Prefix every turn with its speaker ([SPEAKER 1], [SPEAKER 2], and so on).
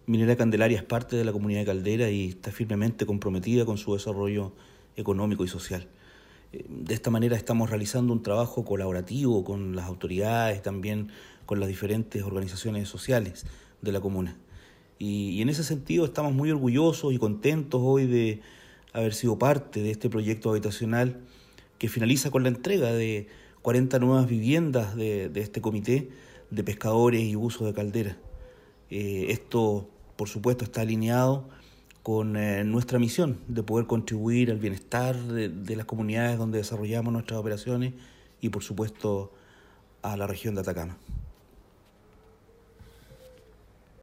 [SPEAKER 1] Minera Candelaria es parte de la comunidad de Caldera y está firmemente comprometida con su desarrollo económico y social. De esta manera estamos realizando un trabajo colaborativo con las autoridades, también con las diferentes organizaciones sociales de la comuna. Y en ese sentido estamos muy orgullosos y contentos hoy de haber sido parte de este proyecto habitacional que finaliza con la entrega de 40 nuevas viviendas de este comité de pescadores y buzos de Caldera. Esto, por supuesto, está alineado con nuestra misión de poder contribuir al bienestar de las comunidades donde desarrollamos nuestras operaciones y, por supuesto, a la región de Atacama.